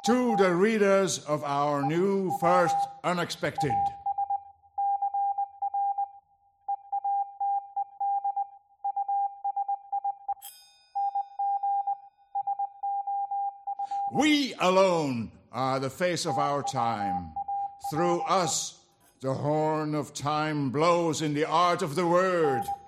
to the readers of our new First Unexpected. We alone are the face of our time. Through us, the horn of time blows in the art of the word.